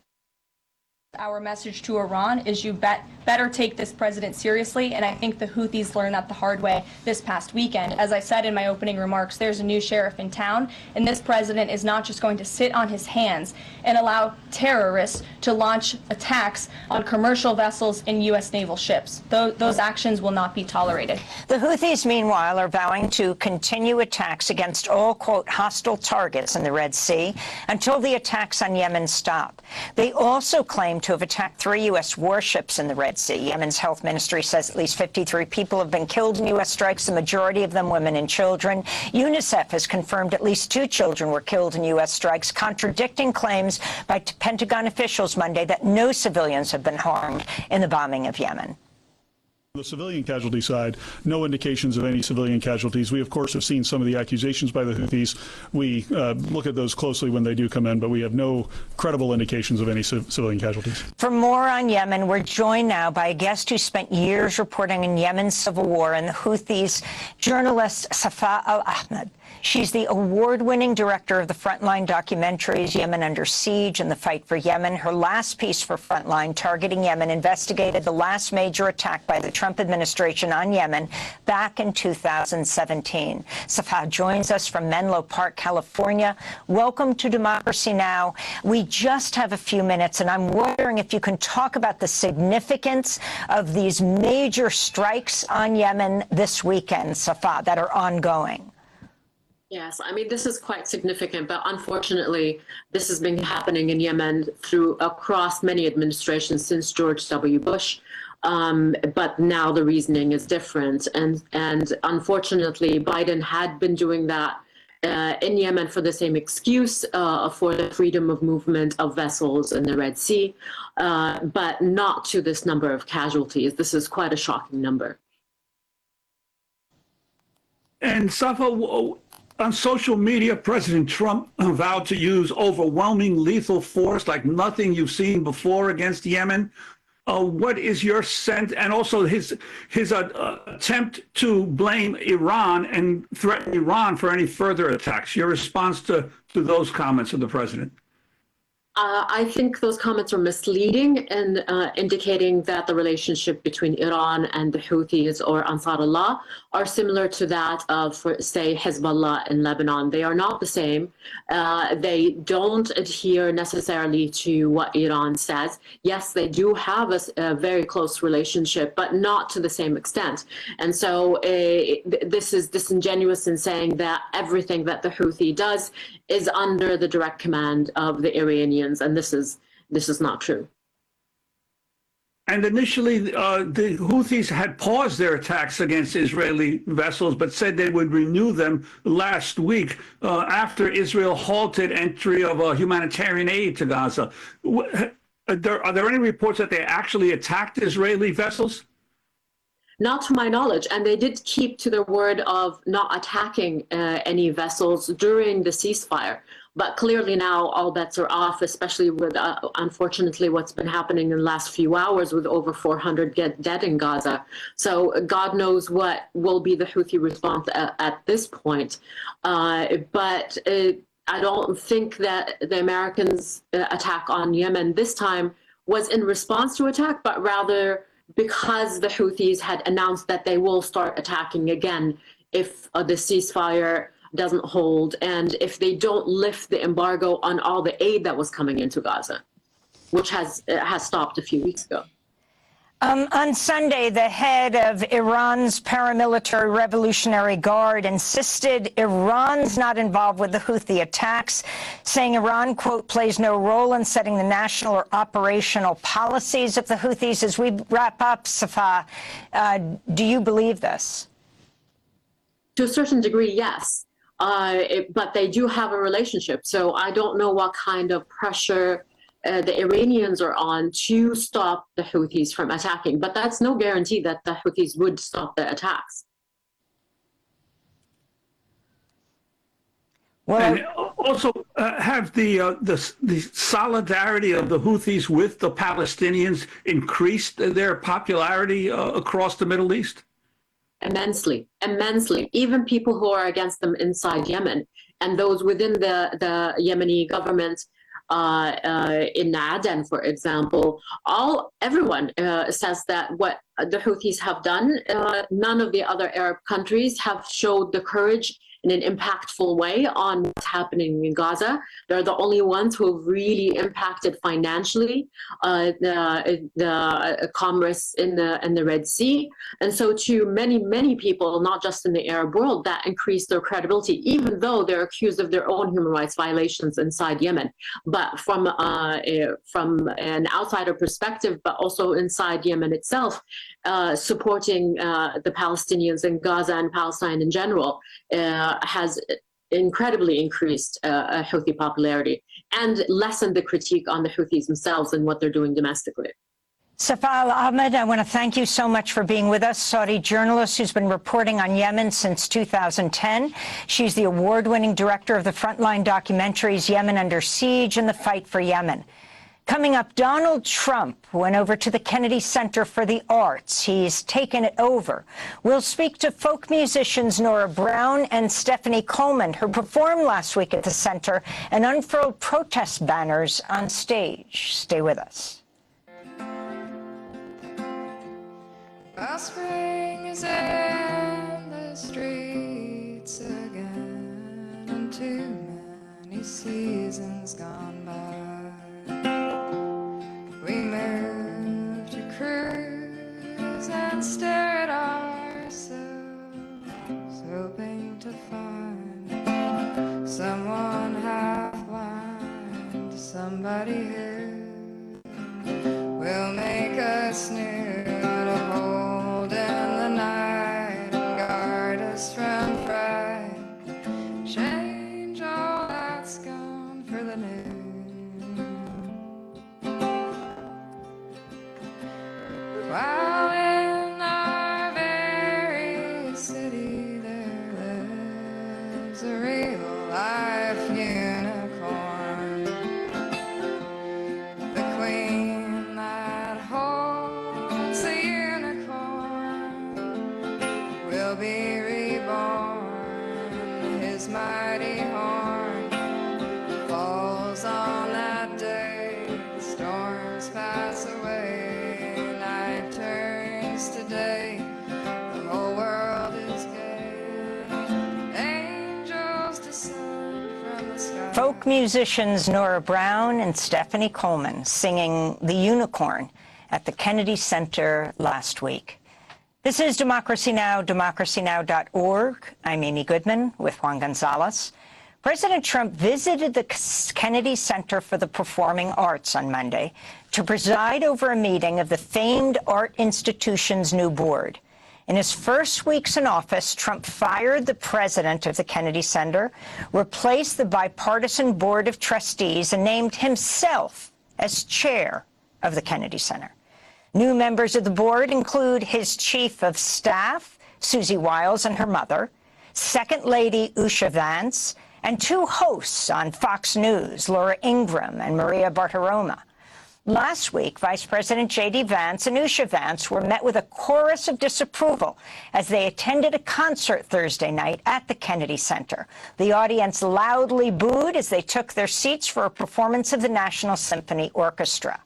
Speaker 16: Our message to Iran is you bet, better take this president seriously, and I think the Houthis learned that the hard way this past weekend. As I said in my opening remarks, there's a new sheriff in town, and this president is not just going to sit on his hands and allow terrorists to launch attacks on commercial vessels and U S naval ships. Those, those actions will not be tolerated.
Speaker 2: The Houthis, meanwhile, are vowing to continue attacks against all, quote, hostile targets in the Red Sea until the attacks on Yemen stop. They also claim to have attacked three U S warships in the Red Sea. Yemen's health ministry says at least fifty-three people have been killed in U S strikes, the majority of them women and children. UNICEF has confirmed at least two children were killed in U S strikes, contradicting claims by Pentagon officials Monday that no civilians have been harmed in the bombing of Yemen.
Speaker 8: On the civilian casualty side, no indications of any civilian casualties. We, of course, have seen some of the accusations by the Houthis. We uh, look at those closely when they do come in, but we have no credible indications of any civ- civilian casualties.
Speaker 2: For more on Yemen, we're joined now by a guest who spent years reporting on Yemen's civil war and the Houthis, journalist Safa Al-Ahmed. She's the award-winning director of the Frontline documentaries Yemen Under Siege and The Fight for Yemen. Her last piece for Frontline, Targeting Yemen, investigated the last major attack by the Trump administration on Yemen back in two thousand seventeen. Safa joins us from Menlo Park, California. Welcome to Democracy Now! We just have a few minutes, and I'm wondering if you can talk about the significance of these major strikes on Yemen this weekend, Safa, that are ongoing.
Speaker 17: Yes, I mean, this is quite significant, but unfortunately, this has been happening in Yemen through across many administrations since George W. Bush. Um, but now the reasoning is different. And, and unfortunately, Biden had been doing that uh, in Yemen for the same excuse, uh, for the freedom of movement of vessels in the Red Sea, uh, but not to this number of casualties. This is quite a shocking number.
Speaker 12: And Safa, on social media, President Trump vowed to use overwhelming lethal force like nothing you've seen before against Yemen. Uh, what is your sense, and also his his uh, uh, attempt to blame Iran and threaten Iran for any further attacks? Your response to, to those comments of the president?
Speaker 17: Uh, I think those comments are misleading and uh, indicating that the relationship between Iran and the Houthis or Ansar Allah are similar to that of, for, say, Hezbollah in Lebanon. They are not the same. Uh, they don't adhere necessarily to what Iran says. Yes, they do have a, a very close relationship, but not to the same extent. And so uh, this is disingenuous in saying that everything that the Houthi does is under the direct command of the Iranians, and this is this is not true.
Speaker 12: And initially, uh, the Houthis had paused their attacks against Israeli vessels, but said they would renew them last week uh, after Israel halted entry of uh, humanitarian aid to Gaza. Are there, are there any reports that they actually attacked Israeli vessels?
Speaker 17: Not to my knowledge, and they did keep to their word of not attacking uh, any vessels during the ceasefire. But clearly now all bets are off, especially with, uh, unfortunately, what's been happening in the last few hours with over four hundred get dead in Gaza. So God knows what will be the Houthi response at, at this point. Uh, but uh, I don't think that the Americans' uh, attack on Yemen this time was in response to attack, but rather because the Houthis had announced that they will start attacking again if uh, the ceasefire doesn't hold and if they don't lift the embargo on all the aid that was coming into Gaza, which has uh, has stopped a few weeks ago.
Speaker 2: Um, on Sunday, the head of Iran's paramilitary Revolutionary Guard insisted Iran's not involved with the Houthi attacks, saying Iran, quote, plays no role in setting the national or operational policies of the Houthis. As we wrap up, Safa, uh, do you believe this?
Speaker 17: To a certain degree, yes. Uh, it, but they do have a relationship. So I don't know what kind of pressure Uh, the Iranians are on to stop the Houthis from attacking. But that's no guarantee that the Houthis would stop the attacks.
Speaker 12: Well, and also, uh, have the, uh, the the solidarity of the Houthis with the Palestinians increased their popularity uh, across the Middle East?
Speaker 17: Immensely, immensely. Even people who are against them inside Yemen and those within the, the Yemeni government, Uh, uh, in Aden, for example, all everyone uh, says that what the Houthis have done, uh, none of the other Arab countries have showed the courage in an impactful way on what's happening in Gaza. They're the only ones who have really impacted financially uh, the, the uh, commerce in the in the Red Sea. And so to many, many people, not just in the Arab world, that increased their credibility, even though they're accused of their own human rights violations inside Yemen. But from, uh, a, from an outsider perspective, but also inside Yemen itself, uh, supporting uh, the Palestinians in Gaza and Palestine in general, uh, has incredibly increased uh, Houthi popularity and lessened the critique on the Houthis themselves and what they're doing domestically.
Speaker 2: Safa Al-Ahmed, I want to thank you so much for being with us, Saudi journalist who's been reporting on Yemen since two thousand ten. She's the award-winning director of the Frontline documentaries Yemen Under Siege and The Fight for Yemen. Coming up, Donald Trump went over to the Kennedy Center for the Arts. He's taken it over. We'll speak to folk musicians Nora Brown and Stephanie Coleman, who performed last week at the center and unfurled protest banners on stage. Stay with us.
Speaker 5: While spring is in the streets again, and too many seasons gone by, we move to cruise and stare at ourselves, hoping to find someone half blind, somebody who will make us new, to hold in the night and guard us from fright, change all that's gone for the new. While in our very city there lives a real life unicorn, the queen that holds
Speaker 2: Folk musicians Nora Brown and Stephanie Coleman singing The Unicorn at the Kennedy Center last week. This is Democracy Now!, democracy now dot org. I'm Amy Goodman with Juan Gonzalez. President Trump visited the Kennedy Center for the Performing Arts on Monday to preside over a meeting of the famed art institution's new board. In his first weeks in office, Trump fired the president of the Kennedy Center, replaced the bipartisan board of trustees, and named himself as chair of the Kennedy Center. New members of the board include his chief of staff, Susie Wiles, and her mother, Second Lady Usha Vance, and two hosts on Fox News, Laura Ingraham and Maria Bartiromo. Last week, Vice President J D. Vance and Usha Vance were met with a chorus of disapproval as they attended a concert Thursday night at the Kennedy Center. The audience loudly booed as they took their seats for a performance of the National Symphony Orchestra.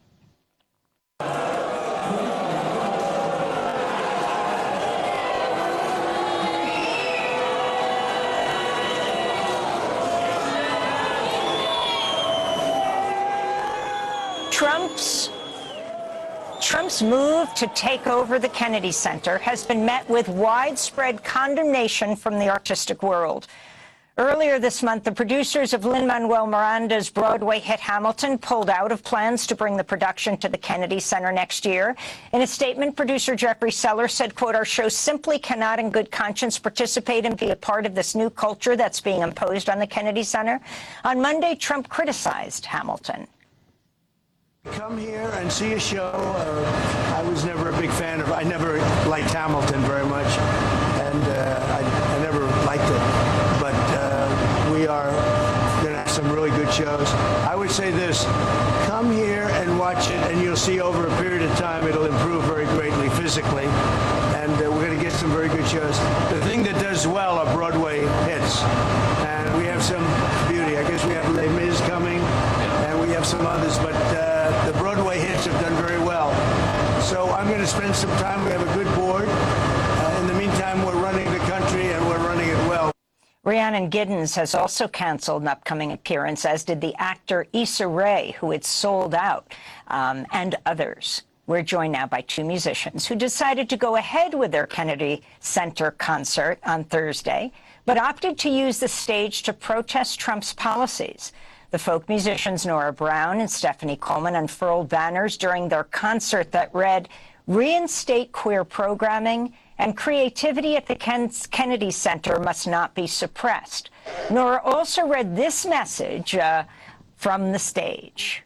Speaker 2: Trump's, Trump's move to take over the Kennedy Center has been met with widespread condemnation from the artistic world. Earlier this month, the producers of Lin-Manuel Miranda's Broadway hit Hamilton pulled out of plans to bring the production to the Kennedy Center next year. In a statement, producer Jeffrey Seller said, quote, "Our show simply cannot in good conscience participate and be a part of this new culture that's being imposed on the Kennedy Center." On Monday, Trump criticized Hamilton.
Speaker 18: Come here and see a show. Uh, I was never a big fan of, I never liked Hamilton very much, and uh, I, I never liked it. But uh, we are going to have some really good shows. I would say this, come here and watch it, and you'll see over a period of time it'll improve very greatly physically, and uh, we're going to get some very good shows. The thing that does well are Broadway hits, and we have some beauty. I guess we have Les Mis coming, and we have some others, but uh, the Broadway hits have done very well. So I'm going to spend some time. We have a good board. Uh, in the meantime, we're running the country, and we're running it well.
Speaker 2: Rhiannon Giddens has also canceled an upcoming appearance, as did the actor Issa Rae, who had sold out, um, and others. We're joined now by two musicians who decided to go ahead with their Kennedy Center concert on Thursday, but opted to use the stage to protest Trump's policies. The folk musicians Nora Brown and Stephanie Coleman unfurled banners during their concert that read, "Reinstate queer programming and creativity at the Ken- Kennedy Center must not be suppressed." Nora also read this message uh, from the stage.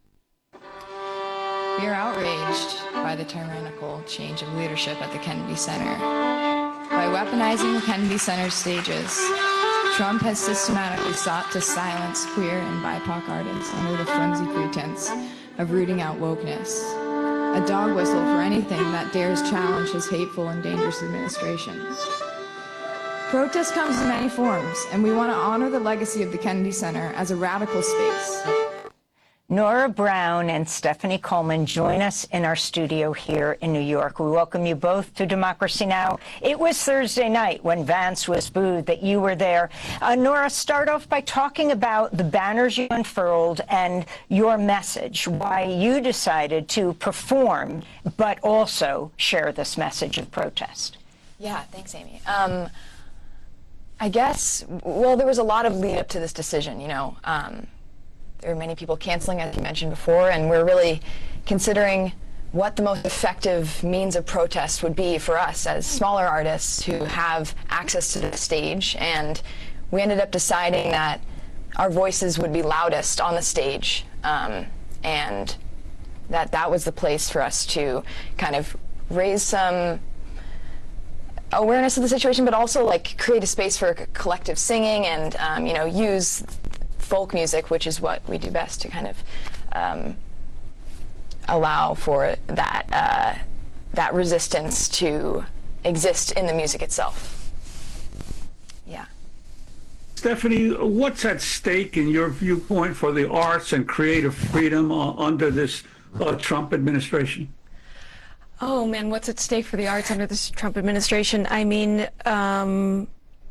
Speaker 5: We are outraged by the tyrannical change of leadership at the Kennedy Center. By weaponizing the Kennedy Center stages, Trump has systematically sought to silence queer and B I P O C artists under the flimsy pretense of rooting out wokeness, a dog whistle for anything that dares challenge his hateful and dangerous administration. Protest comes in many forms, and we want to honor the legacy of the Kennedy Center as a radical space.
Speaker 2: Nora Brown and Stephanie Coleman join us in our studio here in New York. We welcome you both to Democracy Now! It was Thursday night when Vance was booed that you were there. Uh, Nora, start off by talking about the banners you unfurled and your message, why you decided to perform but also share this message of protest.
Speaker 19: Yeah, thanks, Amy. Um, I guess, well, there was a lot of lead up to this decision, you know. Um, There are many people canceling, as you mentioned before, and we're really considering what the most effective means of protest would be for us as smaller artists who have access to the stage. And we ended up deciding that our voices would be loudest on the stage, um, and that that was the place for us to kind of raise some awareness of the situation, but also like create a space for collective singing and um, you know, use folk music, which is what we do best, to kind of um, allow for that uh, that resistance to exist in the music itself. Yeah.
Speaker 12: Stephanie, what's at stake in your viewpoint for the arts and creative freedom uh, under this uh, Trump administration?
Speaker 20: Oh man, what's at stake for the arts under this Trump administration? I mean, um,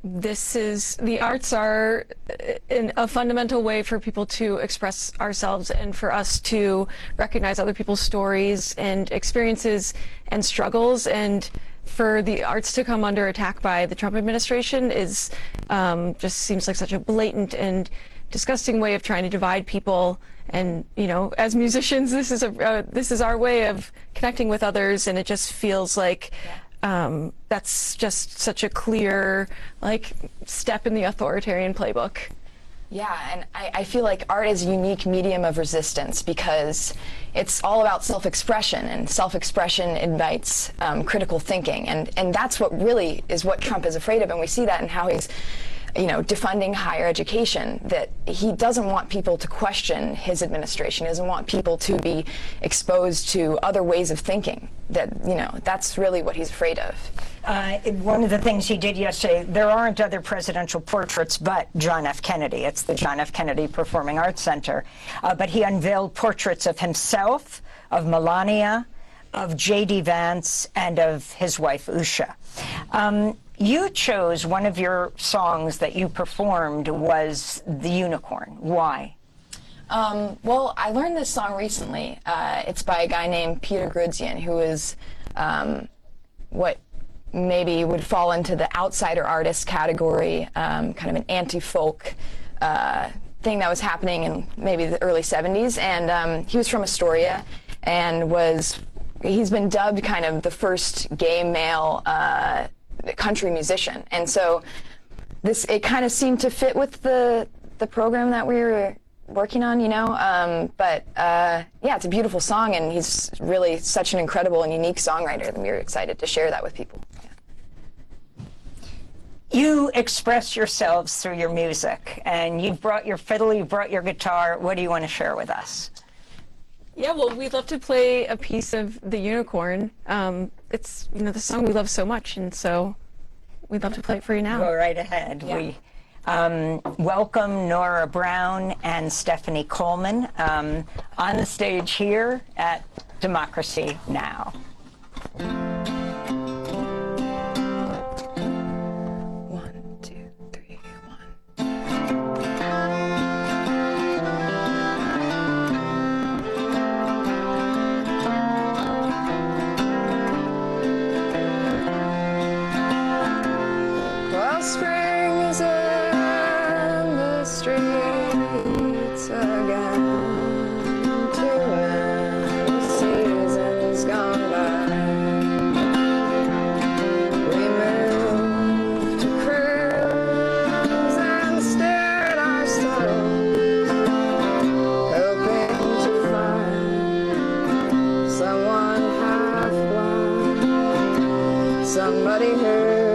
Speaker 20: this is, the arts are in a fundamental way for people to express ourselves and for us to recognize other people's stories and experiences and struggles. And for the arts to come under attack by the Trump administration is um, just seems like such a blatant and disgusting way of trying to divide people. And, you know, as musicians, this is a uh, this is our way of connecting with others, and it just feels like um, that's just such a clear, like, step in the authoritarian playbook.
Speaker 19: Yeah, and I, I feel like art is a unique medium of resistance because it's all about self-expression, and self-expression invites um, critical thinking, and and that's what really is what Trump is afraid of, and we see that in how he's, you know, defunding higher education, that he doesn't want people to question his administration. He doesn't want people to be exposed to other ways of thinking. That, you know, that's really what he's afraid of.
Speaker 2: Uh, one of the things he did yesterday, there aren't other presidential portraits but John F. Kennedy. It's the John F. Kennedy Performing Arts Center. Uh, but he unveiled portraits of himself, of Melania, of J D. Vance, and of his wife, Usha. Um, You chose one of your songs that you performed was The Unicorn. Why?
Speaker 19: Um, well, I learned this song recently. Uh, it's by a guy named Peter Grudzian, who is um, what maybe would fall into the outsider artist category, um, kind of an anti-folk uh, thing that was happening in maybe the early seventies. And um, he was from Astoria and was, he's been dubbed kind of the first gay male uh, country musician. And so this, it kind of seemed to fit with the the program that we were working on, you know. Um, but uh, yeah, it's a beautiful song, and he's really such an incredible and unique songwriter, and we were excited to share that with people. Yeah.
Speaker 2: You express yourselves through your music, and you've brought your fiddle, you brought your guitar. What do you want to share with us?
Speaker 20: Yeah, well, we'd love to play a piece of The Unicorn. Um, it's, you know, the song we love so much, and so we'd love to play it for you now.
Speaker 2: Go right ahead.
Speaker 20: Yeah.
Speaker 2: We um, welcome Nora Brown and Stephanie Coleman um, on the stage here at Democracy Now!
Speaker 5: Spring is in the streets again, to end the seasons gone by. We moved to cruise and stared ourselves, hoping to find someone half blind, somebody who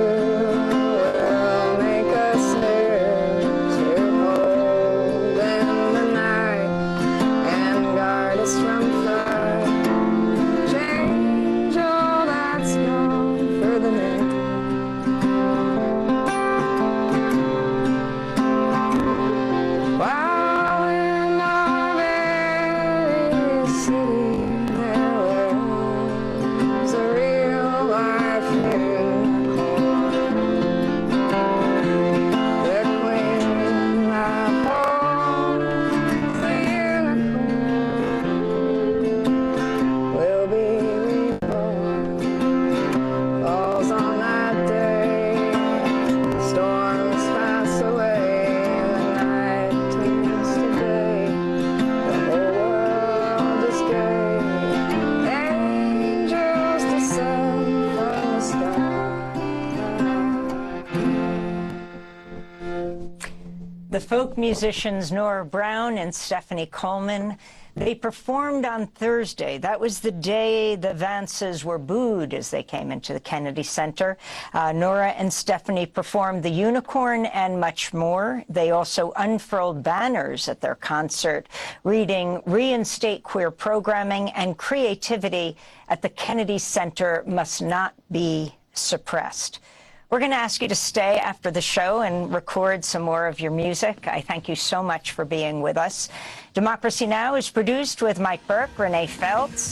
Speaker 2: the folk musicians Nora Brown and Stephanie Coleman. They performed on Thursday. That was the day the Vances were booed as they came into the Kennedy Center. Uh, Nora and Stephanie performed The Unicorn and much more. They also unfurled banners at their concert, reading "Reinstate queer programming and creativity at the Kennedy Center must not be suppressed." We're going to ask you to stay after the show and record some more of your music. I thank you so much for being with us. Democracy Now! Is produced with Mike Burke, Renee Feltz,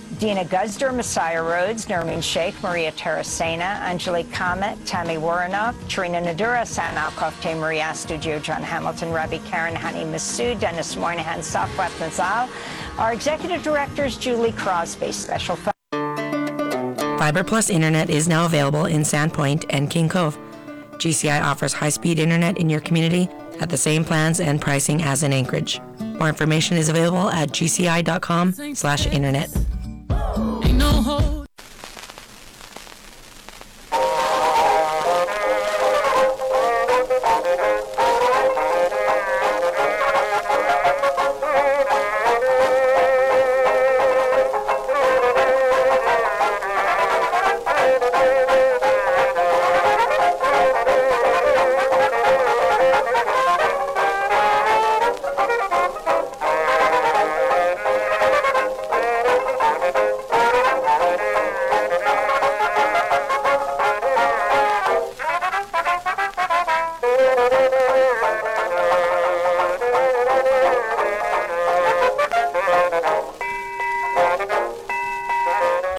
Speaker 2: Dina Guzder, Messiah Rhodes, Nermeen Sheikh, Maria Terracena, Angelique Kamet, Tammy Waranoff, Trina Nadura, Sam Alkoff, Tay Marie Astudio, John Hamilton, Rabbi Karen, Hani Massoud, Dennis Moynihan, Safwat Nazal. Our executive director is Julie Crosby. Special
Speaker 21: Fiber Plus Internet is now available in Sandpoint and King Cove. G C I offers high-speed internet in your community at the same plans and pricing as in Anchorage. More information is available at g c i dot com slash internet.